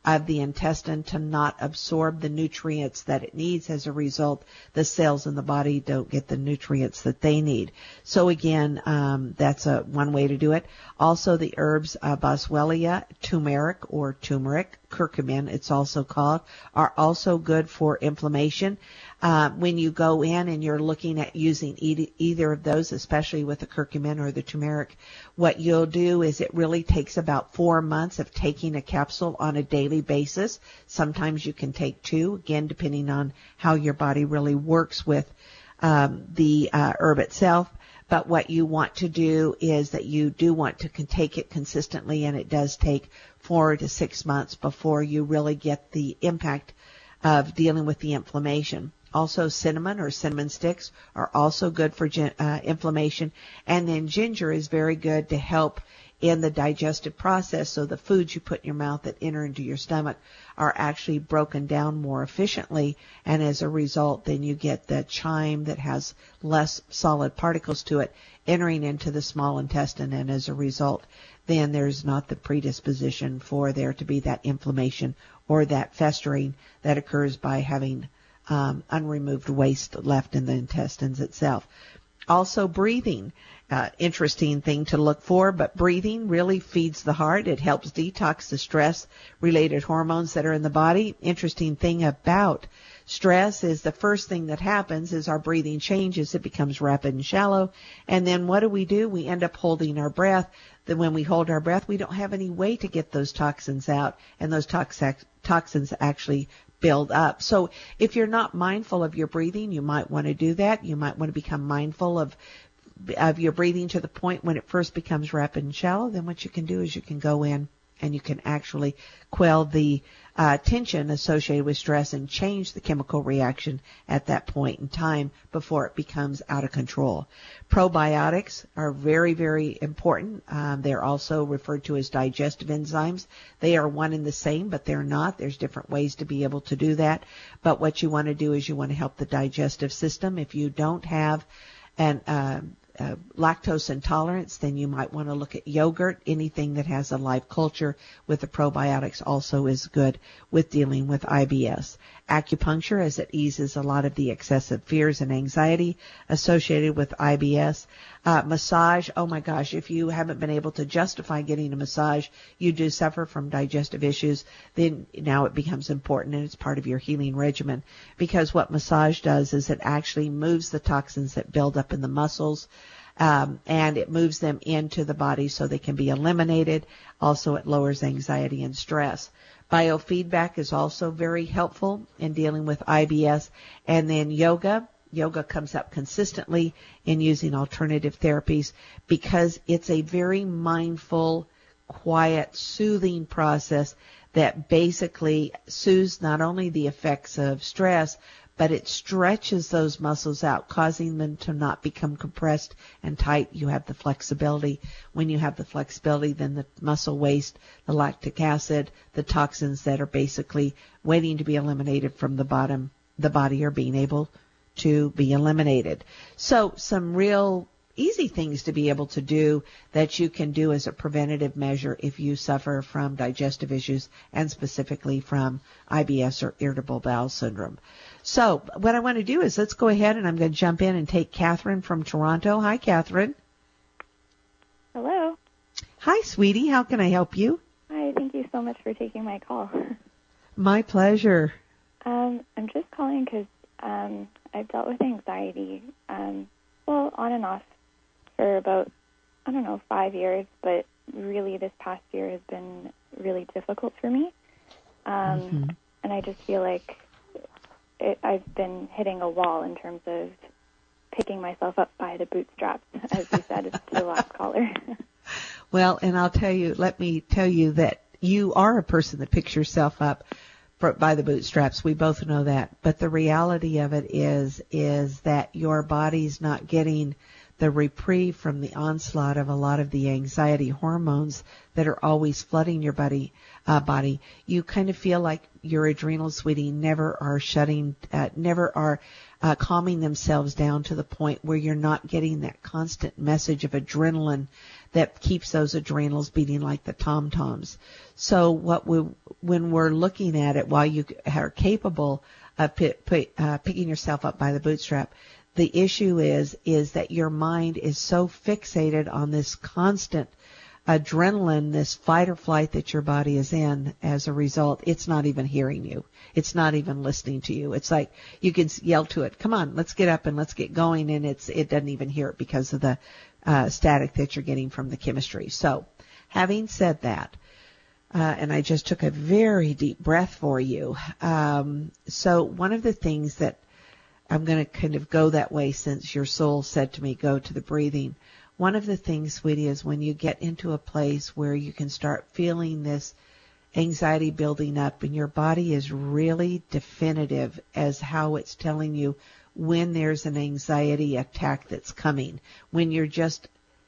of the intestine to not absorb the nutrients that it needs. As a result, the cells in the body don't get the nutrients that they need. So again, um, that's a one way to do it. Also, the herbs uh, boswellia, turmeric or turmeric, curcumin it's also called, are also good for inflammation. Uh, when you go in and you're looking at using e- either of those, especially with the curcumin or the turmeric, what you'll do is it really takes about four months of taking a capsule on a daily basis. Sometimes you can take two, again, depending on how your body really works with um, the uh, herb itself. But what you want to do is that you do want to can take it consistently, and it does take four to six months before you really get the impact of dealing with the inflammation. Also, cinnamon or cinnamon sticks are also good for uh, inflammation. And then ginger is very good to help in the digestive process. So the foods you put in your mouth that enter into your stomach are actually broken down more efficiently. And as a result, then you get the chyme that has less solid particles to it entering into the small intestine. And as a result, then there's not the predisposition for there to be that inflammation or that festering that occurs by having Um, unremoved waste left in the intestines itself. Also, breathing, uh, interesting thing to look for, but breathing really feeds the heart. It helps detox the stress-related hormones that are in the body. Interesting thing about stress is the first thing that happens is our breathing changes. It becomes rapid and shallow. And then what do we do? We end up holding our breath. Then when we hold our breath, we don't have any way to get those toxins out, and those tox- toxins actually build up. So if you're not mindful of your breathing, you might want to do that. You might want to become mindful of of your breathing to the point when it first becomes rapid and shallow. Then what you can do is you can go in and you can actually quell the uh, tension associated with stress and change the chemical reaction at that point in time before it becomes out of control. Probiotics are very, very important. Um, they're also referred to as digestive enzymes. They are one and the same, but they're not. There's different ways to be able to do that. But what you want to do is you want to help the digestive system. If you don't have an uh, Uh, lactose intolerance, then you might want to look at yogurt. Anything that has a live culture with the probiotics also is good with dealing with I B S. Acupuncture, as it eases a lot of the excessive fears and anxiety associated with I B S. Uh, massage, oh my gosh, if you haven't been able to justify getting a massage, you do suffer from digestive issues, then now it becomes important and it's part of your healing regimen, because what massage does is it actually moves the toxins that build up in the muscles, Um, and it moves them into the body so they can be eliminated. Also, it lowers anxiety and stress. Biofeedback is also very helpful in dealing with I B S. And then yoga. Yoga comes up consistently in using alternative therapies because it's a very mindful, quiet, soothing process that basically soothes not only the effects of stress, but it stretches those muscles out, causing them to not become compressed and tight. You have the flexibility. When you have the flexibility, then the muscle waste, the lactic acid, the toxins that are basically waiting to be eliminated from the bottom, the body are being able to be eliminated. So some real easy things to be able to do that you can do as a preventative measure if you suffer from digestive issues and specifically from I B S or irritable bowel syndrome. So what I want to do is let's go ahead and I'm going to jump in and take Catherine from Toronto. Hi, Catherine. Hello. Hi, sweetie. How can I help you? Hi. Thank you so much for taking my call. My pleasure. Um, I'm just calling because um, I've dealt with anxiety, um, well, on and off for about, I don't know, five years, but really this past year has been really difficult for me. Um, mm-hmm. And I just feel like it, I've been hitting a wall in terms of picking myself up by the bootstraps, as you said to the last caller. Well, and I'll tell you, let me tell you that you are a person that picks yourself up for, by the bootstraps. We both know that. But the reality of it is, is that your body's not getting the reprieve from the onslaught of a lot of the anxiety hormones that are always flooding your body. Uh, body. You kind of feel like your adrenals, sweetie, never are shutting, uh, never are uh, calming themselves down to the point where you're not getting that constant message of adrenaline that keeps those adrenals beating like the tom-toms. So what we, when we're looking at it, while you are capable of p- p- uh, picking yourself up by the bootstrap, the issue is, is that your mind is so fixated on this constant adrenaline, this fight or flight that your body is in. As a result, it's not even hearing you. It's not even listening to you. It's like you can yell to it, come on, let's get up and let's get going, and it's it doesn't even hear it because of the uh, static that you're getting from the chemistry. So, having said that, uh, and I just took a very deep breath for you. Um, so one of the things that I'm going to kind of go that way, since your soul said to me, go to the breathing. One of the things, sweetie, is when you get into a place where you can start feeling this anxiety building up and your body is really definitive as how it's telling you when there's an anxiety attack that's coming, when you're just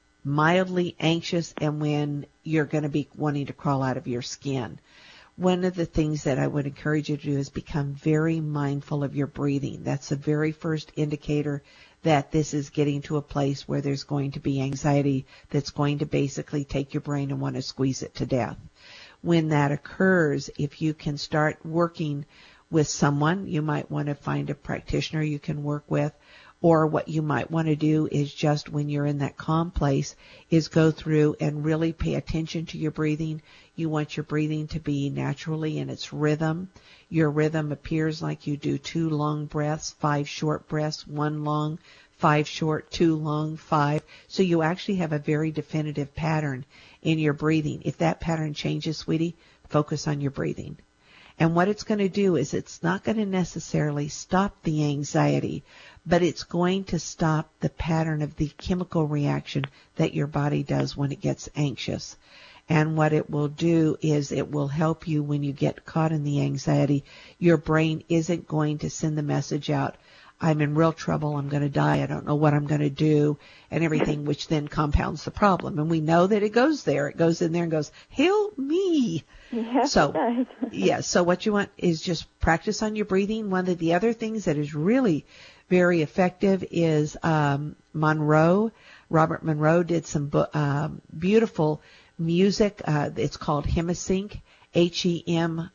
mildly anxious and when you're going to be wanting to crawl out of your skin. One of the things that I would encourage you to do is become very mindful of your breathing. That's the very first indicator that this is getting to a place where there's going to be anxiety that's going to basically take your brain and want to squeeze it to death. When that occurs, if you can start working with someone, you might want to find a practitioner you can work with, or what you might want to do is just when you're in that calm place is go through and really pay attention to your breathing. You want your breathing to be naturally in its rhythm. Your rhythm appears like you do two long breaths, five short breaths, one long, five short, two long, five. So you actually have a very definitive pattern in your breathing. If that pattern changes, sweetie, focus on your breathing. And what it's going to do is it's not going to necessarily stop the anxiety, but it's going to stop the pattern of the chemical reaction that your body does when it gets anxious. And what it will do is it will help you when you get caught in the anxiety. Your brain isn't going to send the message out, I'm in real trouble, I'm going to die, I don't know what I'm going to do, and everything, which then compounds the problem. And we know that it goes there. It goes in there and goes, help me. Yes, so, it does. yeah, so what you want is just practice on your breathing. One of the other things that is really very effective is um, Monroe. Robert Monroe did some bu- um, beautiful music. Uh, it's called Hemisync, H E M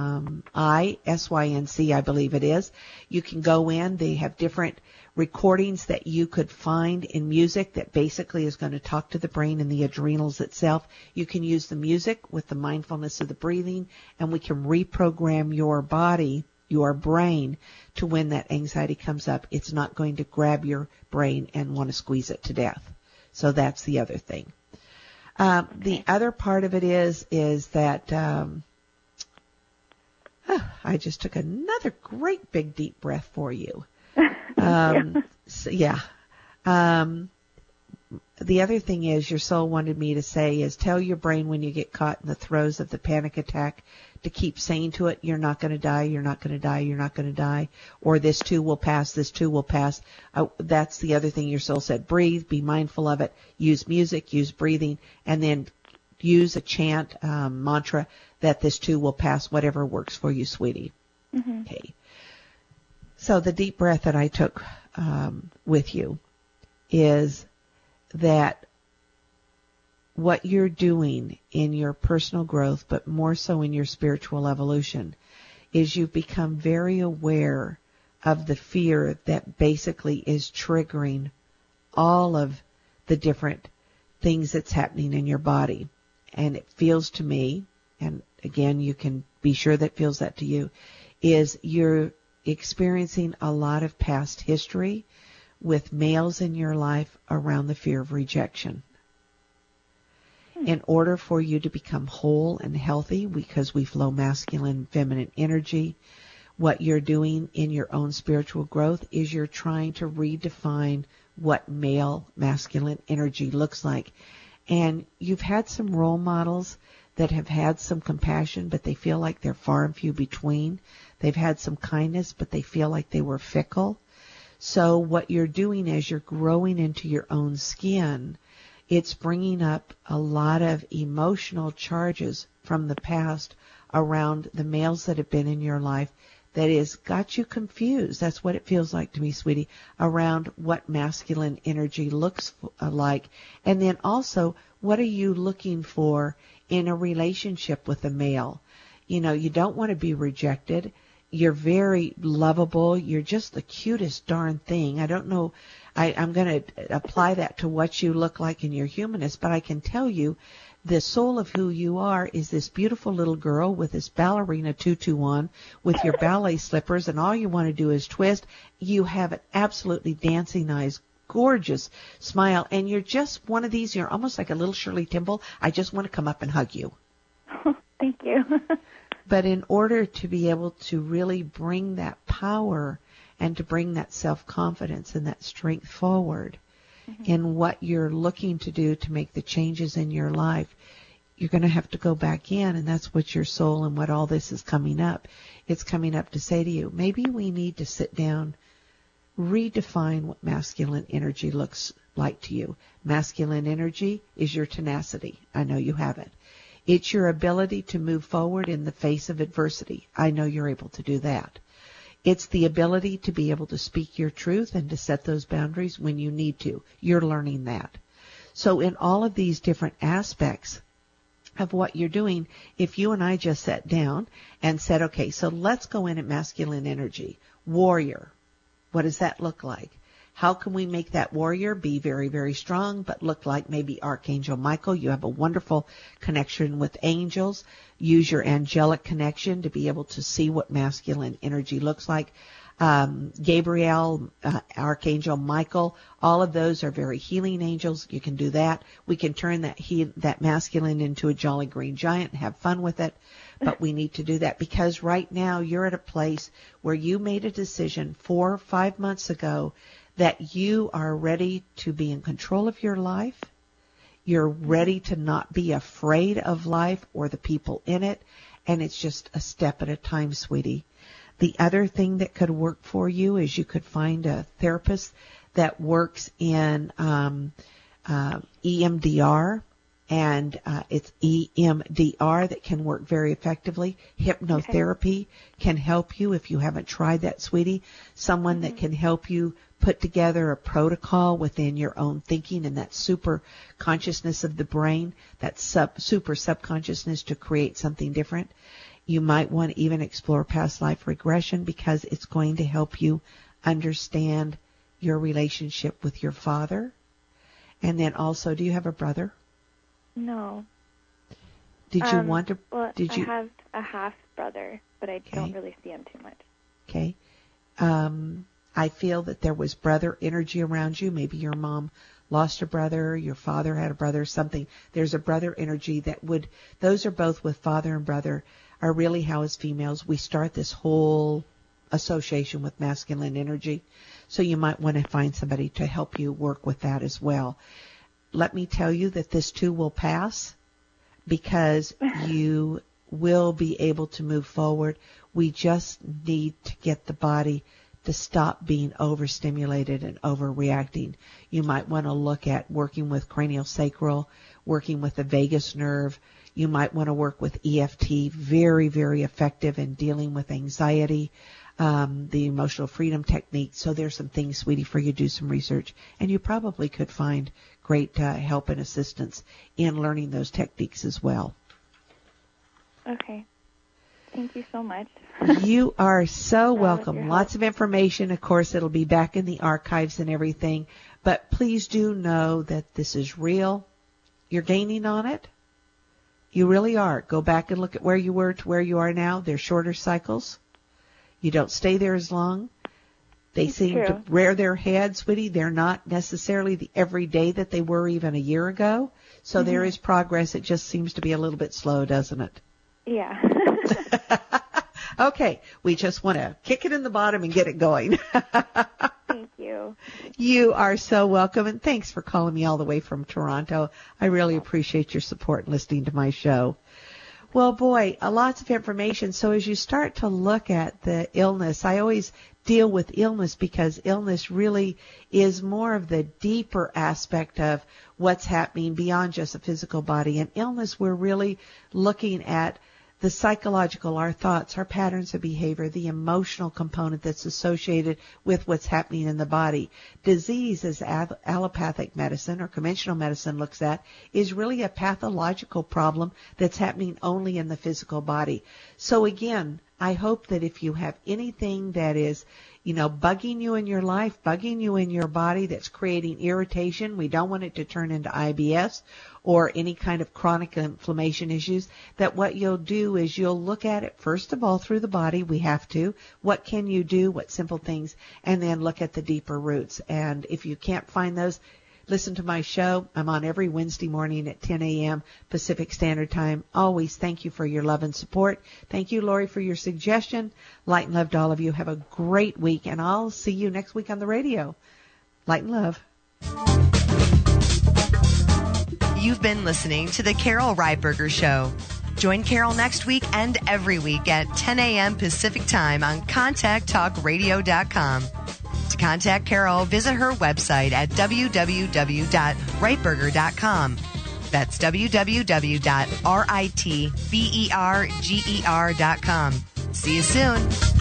I S Y N C, I believe it is. You can go in. They have different recordings that you could find in music that basically is going to talk to the brain and the adrenals itself. You can use the music with the mindfulness of the breathing, and we can reprogram your body, your brain, to when that anxiety comes up, it's not going to grab your brain and want to squeeze it to death. So that's the other thing. Um, the other part of it is, is that, um, oh, I just took another great big deep breath for you. Um, so, yeah. Um, the other thing is your soul wanted me to say is tell your brain when you get caught in the throes of the panic attack to keep saying to it, you're not going to die, you're not going to die, you're not going to die, or this too will pass, this too will pass. Uh, that's the other thing your soul said. Breathe, be mindful of it, use music, use breathing, and then use a chant, um, mantra that this too will pass, whatever works for you, sweetie. Mm-hmm. Okay. So the deep breath that I took um, with you is that what you're doing in your personal growth, but more so in your spiritual evolution, is you've become very aware of the fear that basically is triggering all of the different things that's happening in your body. And it feels to me, and again, you can be sure that feels that to you, is you're experiencing a lot of past history with males in your life around the fear of rejection. In order for you to become whole and healthy, because we flow masculine and feminine energy, what you're doing in your own spiritual growth is you're trying to redefine what male masculine energy looks like. And you've had some role models that have had some compassion, but they feel like they're far and few between. They've had some kindness, but they feel like they were fickle. So what you're doing as you're growing into your own skin, it's bringing up a lot of emotional charges from the past around the males that have been in your life that has got you confused. That's what it feels like to me, sweetie, around what masculine energy looks like. And then also, what are you looking for in a relationship with a male? You know, you don't want to be rejected. You're very lovable. You're just the cutest darn thing. I don't know. I, I'm going to apply that to what you look like in your humanness, but I can tell you the soul of who you are is this beautiful little girl with this ballerina tutu on with your ballet slippers, and all you want to do is twist. You have an absolutely dancing eyes, gorgeous smile, and you're just one of these. You're almost like a little Shirley Temple. I just want to come up and hug you. Oh, thank you. But in order to be able to really bring that power and to bring that self-confidence and that strength forward, mm-hmm. in what you're looking to do to make the changes in your life, you're going to have to go back in, and that's what your soul and what all this is coming up. It's coming up to say to you, maybe we need to sit down, redefine what masculine energy looks like to you. Masculine energy is your tenacity. I know you have it. It's your ability to move forward in the face of adversity. I know you're able to do that. It's the ability to be able to speak your truth and to set those boundaries when you need to. You're learning that. So in all of these different aspects of what you're doing, if you and I just sat down and said, okay, so let's go in at masculine energy. Warrior. What does that look like? How can we make that warrior be very, very strong, but look like maybe Archangel Michael? You have a wonderful connection with angels. Use your angelic connection to be able to see what masculine energy looks like. Um, Gabriel, uh, Archangel Michael, all of those are very healing angels. You can do that. We can turn that he, that masculine into a jolly green giant and have fun with it. But we need to do that because right now you're at a place where you made a decision four or five months ago that you are ready to be in control of your life. You're ready to not be afraid of life or the people in it. And it's just a step at a time, sweetie. The other thing that could work for you is you could find a therapist that works in um, uh, E M D R. And uh, it's E M D R that can work very effectively. Hypnotherapy okay. can help you if you haven't tried that, sweetie. Someone mm-hmm. that can help you put together a protocol within your own thinking and that super consciousness of the brain, that sub, super subconsciousness to create something different. You might want to even explore past life regression because it's going to help you understand your relationship with your father. And then also, do you have a brother? No. Did you um, want to? Well, did I you have a half brother, but I okay. don't really see him too much. Okay. Um, I feel that there was brother energy around you. Maybe your mom lost a brother, your father had a brother, something. There's a brother energy that would. Those are both with father and brother. Are really how as females we start this whole association with masculine energy. So you might want to find somebody to help you work with that as well. Let me tell you that this too will pass because you will be able to move forward. We just need to get the body to stop being overstimulated and overreacting. You might want to look at working with cranial sacral, working with the vagus nerve. You might want to work with E F T, very, very effective in dealing with anxiety, um, the emotional freedom technique. So there's some things, sweetie, for you to do some research. And you probably could find great uh, help and assistance in learning those techniques as well. Okay. Thank you so much. You are so welcome. Lots of information. Of course, it'll be back in the archives and everything. But please do know that this is real. You're gaining on it. You really are. Go back and look at where you were to where you are now. They're shorter cycles. You don't stay there as long. They It's seem true. to rear their head, sweetie. They're not necessarily the everyday that they were even a year ago. So Mm-hmm. there is progress. It just seems to be a little bit slow, doesn't it? Yeah. Okay. We just want to kick it in the bottom and get it going. Thank you. You are so welcome, and thanks for calling me all the way from Toronto. I really appreciate your support and listening to my show. Well, boy, uh, lots of information. So as you start to look at the illness, I always deal with illness because illness really is more of the deeper aspect of what's happening beyond just the physical body. And illness, we're really looking at the psychological, our thoughts, our patterns of behavior, the emotional component that's associated with what's happening in the body. Disease, as allopathic medicine or conventional medicine looks at, is really a pathological problem that's happening only in the physical body. So again, I hope that if you have anything that is, you know, bugging you in your life, bugging you in your body, that's creating irritation, we don't want it to turn into I B S or any kind of chronic inflammation issues, that what you'll do is you'll look at it, first of all, through the body. We have to. What can you do? What simple things? And then look at the deeper roots. And if you can't find those, listen to my show. I'm on every Wednesday morning at ten a.m. Pacific Standard Time. Always thank you for your love and support. Thank you, Lori, for your suggestion. Light and love to all of you. Have a great week, and I'll see you next week on the radio. Light and love. You've been listening to The Carol Reitberger Show. Join Carol next week and every week at ten a.m. Pacific Time on contact talk radio dot com. To contact Carol, visit her website at w w w dot reitberger dot com. That's w w w dot reitberger dot com. See you soon.